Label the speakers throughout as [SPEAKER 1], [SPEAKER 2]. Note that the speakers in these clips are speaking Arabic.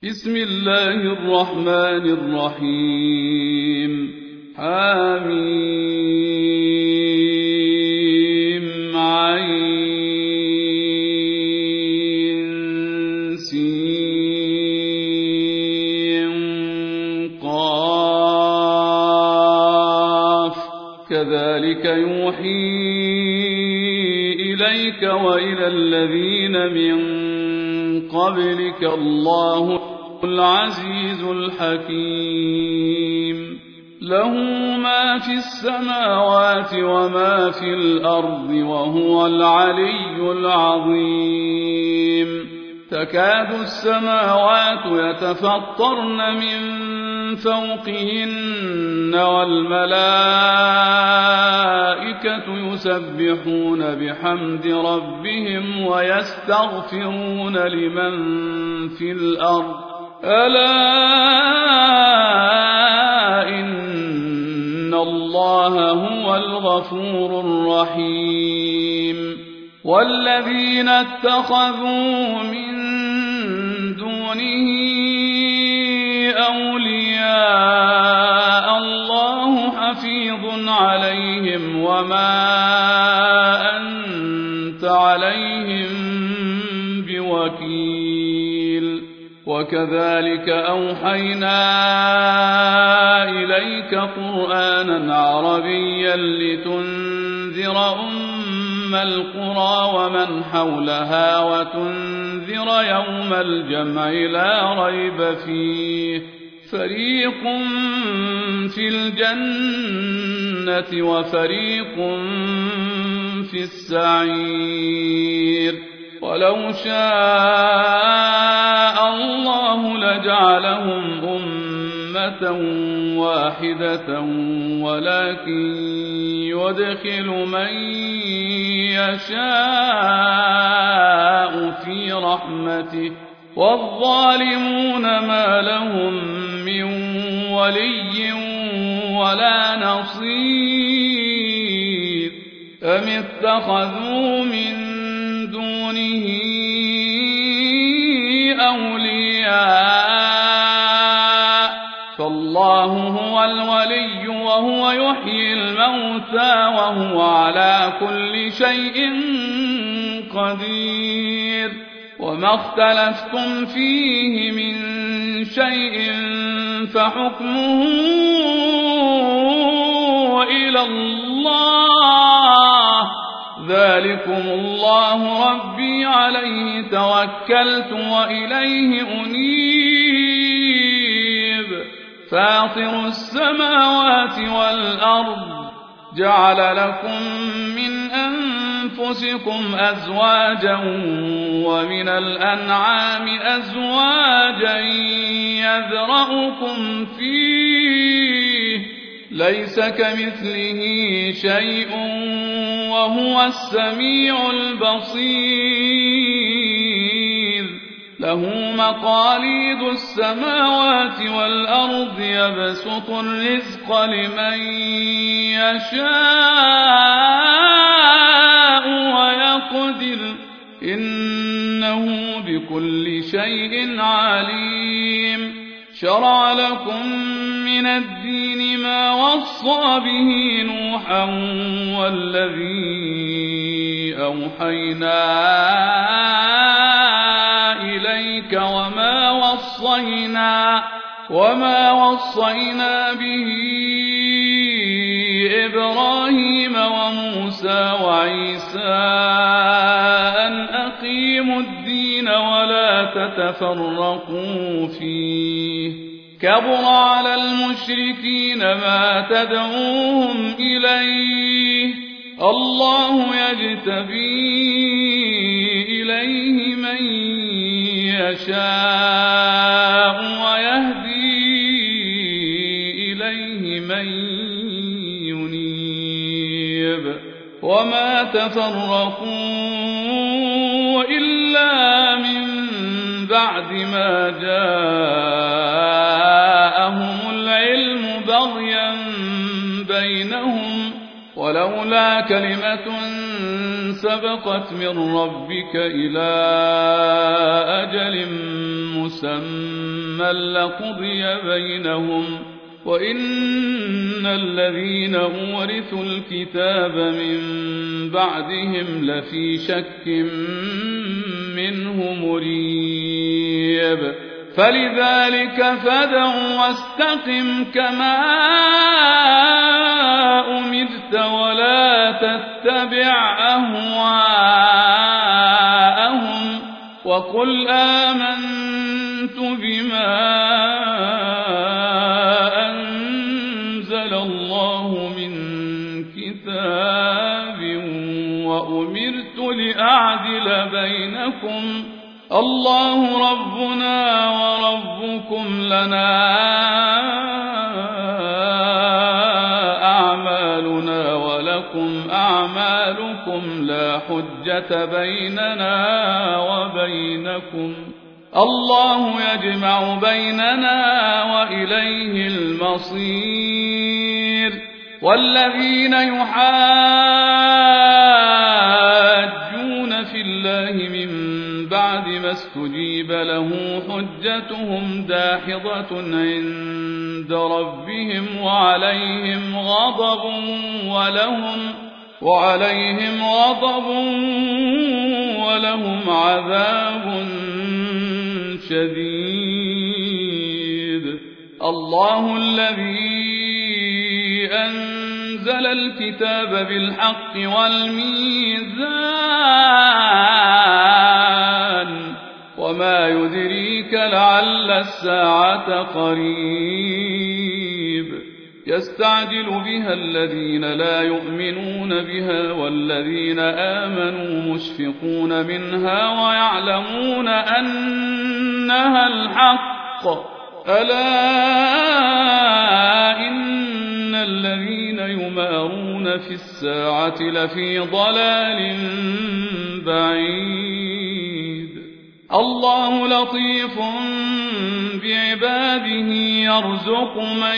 [SPEAKER 1] بسم الله الرحمن الرحيم حميم عين سين قاف كذلك يوحي إليك وإلى الذين من قبلك الله العزيز الحكيم له ما في السماوات وما في الأرض وهو العلي العظيم تكاد السماوات يتفطرن من فوقهن والملائكة يسبحون بحمد ربهم ويستغفرون لمن في الأرض ألا إن الله هو الغفور الرحيم والذين اتخذوا من دونه أولياء الله حفيظ عليهم وما أنت عليهم بوكيل وكذلك أوحينا إليك قرآنا عربيا لتنذر القرى ومن حولها وتنذر يوم الجمع لا ريب فيه فريق في الجنة وفريق في السعير ولو شاء الله لجعلهم أمة واحدة ولكن يدخل من يشاء في رحمته والظالمون ما لهم من ولي ولا نصير أم اتخذوا من دونه أولياء فالله هو الولي وهو يحيي الموتى وهو على كل شيء قدير وما اختلفتم فيه من شيء فحكمه إلى الله ذلكم الله ربي عليه توكلت وإليه أنيب فاطر السماوات والأرض جعل لكم من أنفسكم أزواجا ومن الأنعام أزواجا يذرأكم فيه ليس كمثله شيء وهو السميع البصير له مقاليد السماوات والأرض يبسط الرزق لمن يشاء ويقدر إنه بكل شيء عليم شرع لكم من الدين ما وصى به نوحا والذي أوحينا إليك وما وصينا به إبراهيم وموسى وعيسى أن أقيموا الدين ولا تتفرقوا فيه كبر على المشركين ما تدعوهم إليه الله يجتبي إليه من يشاء ويهدي إليه من ينيب وما تفرقوا إلا من بعد ما جاءهم العلم بغيا بينهم ولولا كلمة سبقت من ربك إلى أجل مسمى مسمى لقضي بينهم وإن الذين أورثوا الكتاب من بعدهم لفي شك منه مريب فلذلك فادع واستقم كما أمرت ولا تتبع أهواءهم وقل آمنت بما أنزل الله من كتاب وأمرت لأعدل بينكم الله ربنا وربكم لنا أعمالنا ولكم أعمالكم لا حجة بيننا وبينكم الله يجمع بيننا وإليه المصير والذين يحاجون في الله من بعد ما استجيب له حجتهم داحضة عند ربهم وعليهم غضب ولهم عذاب شديد الله الذي أنزل الكتاب بالحق والميزان وما يدريك لعل الساعة قريب يستعجل بها الذين لا يؤمنون بها والذين آمنوا مشفقون منها ويعلمون أنها الحق ألا إن الذين يمارون في الساعة لفي ضلال بعيد الله لطيف بعباده يرزق من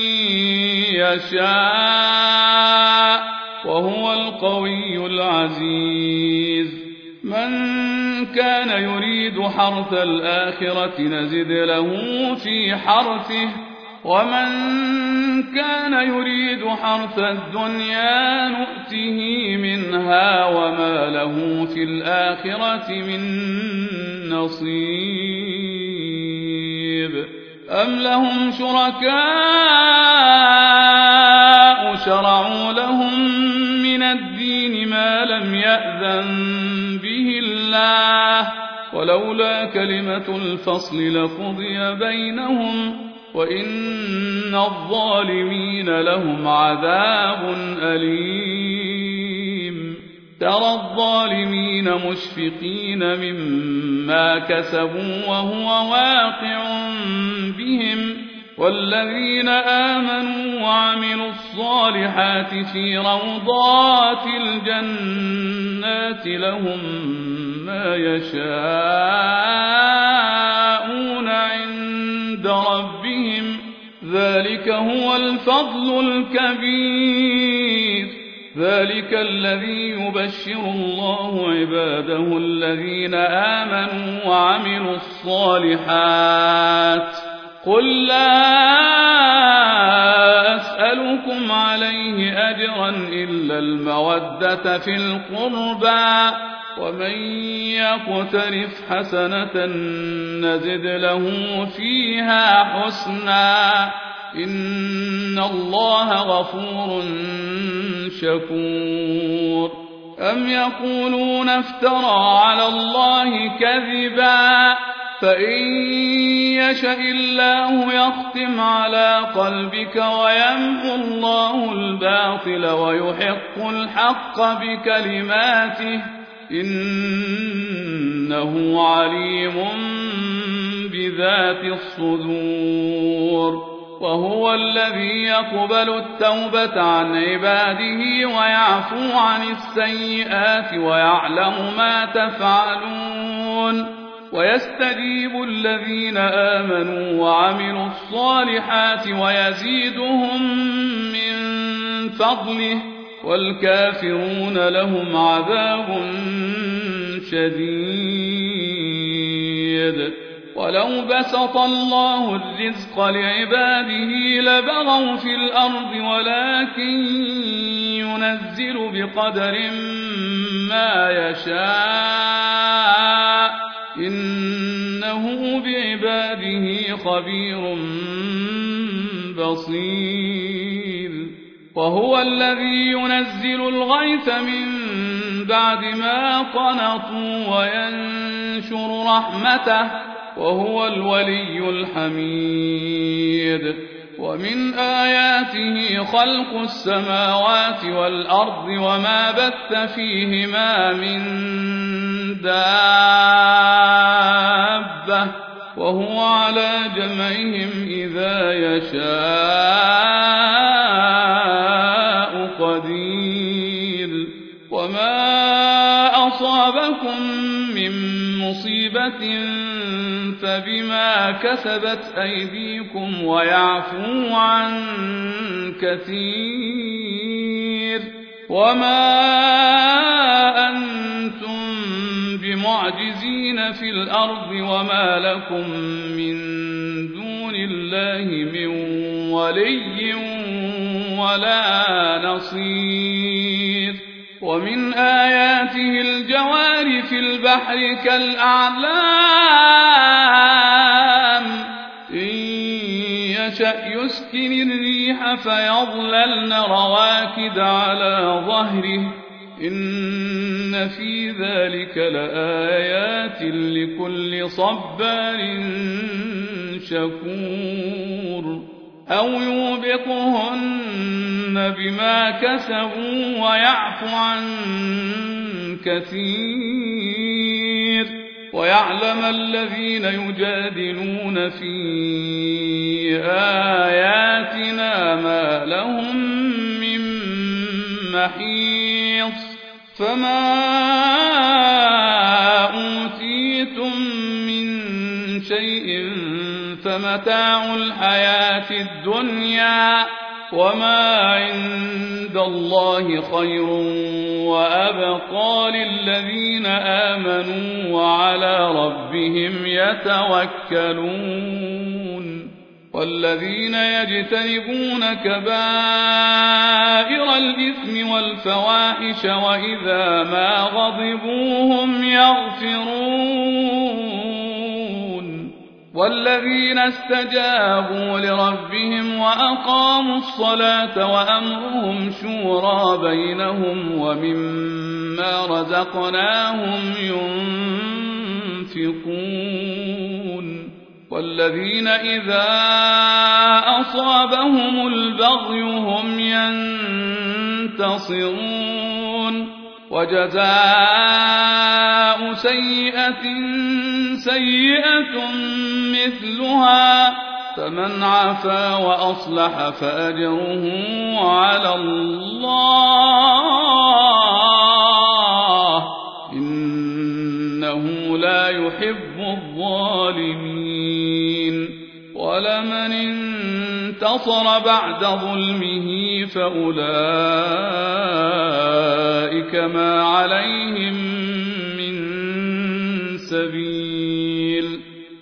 [SPEAKER 1] يشاء وهو القوي العزيز من كان يريد حرث الآخرة نزد له في حرثه ومن كان يريد حرث الدنيا نؤته منها وما له في الآخرة من نصيب أم لهم شركاء شرعوا لهم من الدين ما لم يأذن به الله ولولا كلمة الفصل لقضي بينهم وإن الظالمين لهم عذاب أليم ترى الظالمين مشفقين مما كسبوا وهو واقع بهم والذين آمنوا وعملوا الصالحات في روضات الجنات لهم ما يشاءون عند ربهم ذلك هو الفضل الكبير ذلك الذي يبشر الله عباده الذين آمنوا وعملوا الصالحات قل لا أسألكم عليه أجرا إلا المودة في القربى ومن يقترف حسنة نزد له فيها حسنا إن الله غفور شكور أم يقولون افترى على الله كذبا فإن يشأ الله يختم على قلبك ويمحو الله الباطل ويحق الحق بكلماته إنه عليم بذات الصدور وهو الذي يقبل التوبة عن عباده ويعفو عن السيئات ويعلم ما تفعلون ويستجيب الذين آمنوا وعملوا الصالحات ويزيدهم من فضله والكافرون لهم عذاب شديد ولو بسط الله الرزق لعباده لبغوا في الأرض ولكن ينزل بقدر ما يشاء إنه بعباده خبير بصير وهو الذي ينزل الغيث من بعد ما قنطوا وينشر رحمته وهو الولي الحميد ومن آياته خلق السماوات والأرض وما بث فيهما من دابة وهو على جمعهم إذا يشاء قدير وما أصابكم من مصيبة فبما كسبت أيديكم ويعفو عن كثير وما أنتم بمعجزين في الأرض وما لكم من دون الله من ولي ولا نصير ومن آياته الجوار في البحر كالأعلام إن يشأ يسكن الريح فيظللن رواكد على ظهره إن في ذلك لآيات لكل صبار شكور أو يوبقهن بما كسبوا ويعفو عن كثير ويعلم الذين يجادلون في آياتنا ما لهم من محيص فما أوتيتم من شيء فمتاع الحياة الدنيا وما عند الله خير وأبقى للذين آمنوا وعلى ربهم يتوكلون والذين يجتنبون كبائر الإثم والفواحش وإذا ما غضبوا هم يغفرون والذين استجابوا لربهم وأقاموا الصلاة وأمرهم شورى بينهم ومما رزقناهم ينفقون والذين إذا أصابهم البغي هم ينتصرون وجزاء سيئة سيئة مثلها فمن عفا وأصلح فأجره على الله إنه لا يحب الظالمين ولمن انتصر بعد ظلمه فأولئك ما عليهم من سبيل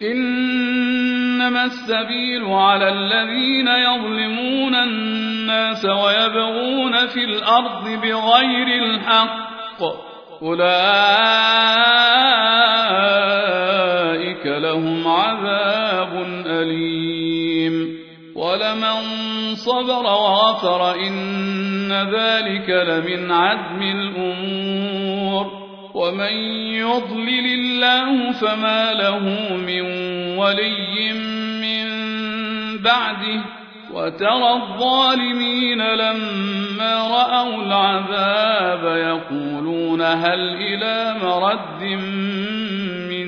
[SPEAKER 1] إنما السبيل على الذين يظلمون الناس ويبغون في الأرض بغير الحق أولئك لهم عذاب أليم ولمن صبر وغفر إن ذلك لمن عزم الأمور ومن يضلل الله فما له من ولي من بعده وترى الظالمين لما رأوا العذاب يقولون هل إلى مرد من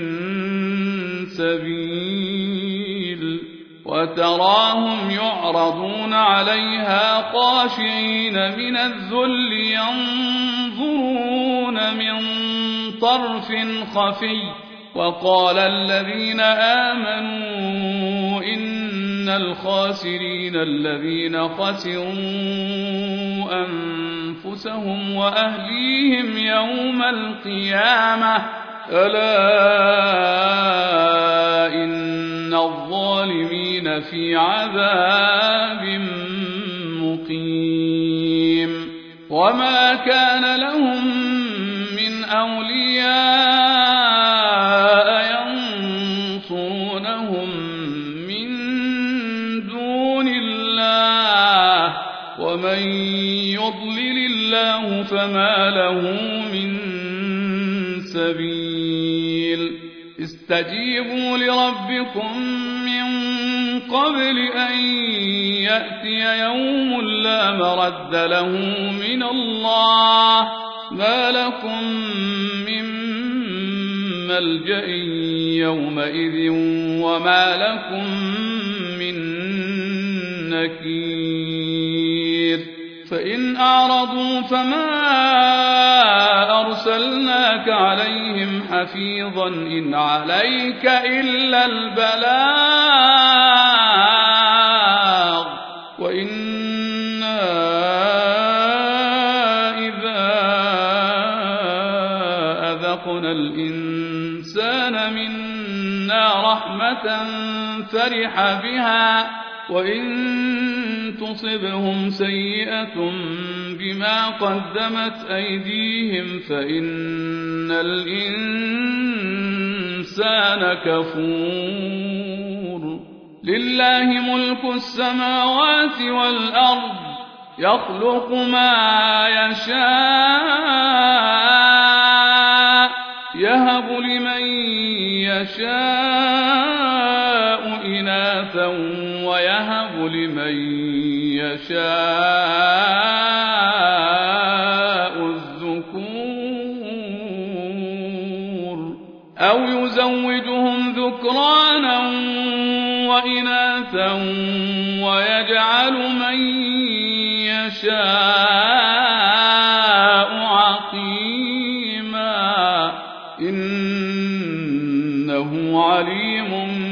[SPEAKER 1] سبيل وتراهم يعرضون عليها خاشعين من الذل ينظرون من طرف خفي وقال الذين آمنوا إن الخاسرين الذين خسروا أنفسهم وأهليهم يوم القيامة ألا إن الظالمين في عذاب مقيم وما كان لهم من أولياء ينصرونهم من دون الله ومن يضلل الله فما له من سبيل استجيبوا لربكم من قبل أن يأتي يوم لا مرد له من الله ما لكم من ملجأ يومئذ وما لكم من نكير فإن أعرضوا فما أرسلناك عليهم حفيظا إن عليك إلا البلاغ وإنا إذا أذقنا الإنسان منا رحمة فرح بها وإن تصبهم سيئة بما قدمت أيديهم فإن الإنسان كفور لله ملك السماوات والأرض يخلق ما يشاء يهب لمن يشاء إناثا ويهب لمن يشاء الذكور أو يزوجهم ذكرانا وإناثا ويجعل من يشاء عقيما إنه عليم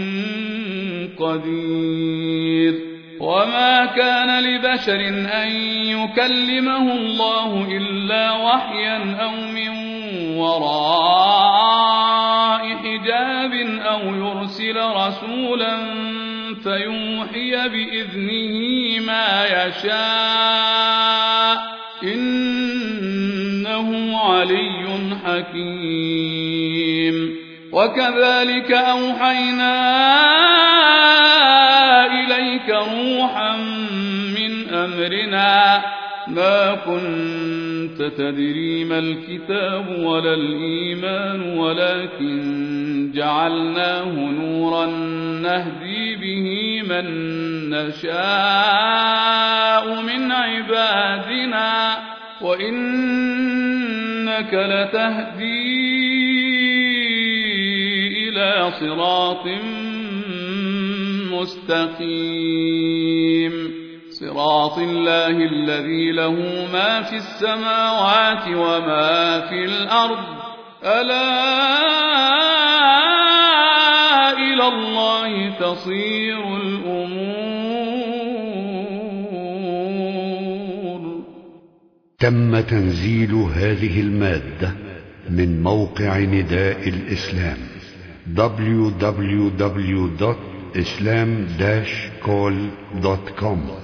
[SPEAKER 1] قدير وما كان لبشر أن يكلمه الله إلا وحيا أو من وراء حجاب أو يرسل رسولا فيوحي بإذنه ما يشاء إنه علي حكيم وكذلك أوحينا إليك روحا من أمرنا ما كنت تدري ما الكتاب ولا الإيمان ولكن جعلناه نورا نهدي به من نشاء من عبادنا وإنك لتهدي إلى صراط مستقيم صراط الله الذي له ما في السماوات وما في الأرض ألا إلى الله تصير الأمور.
[SPEAKER 2] تم تنزيل هذه المادة من موقع نداء الإسلام www.islam-call.com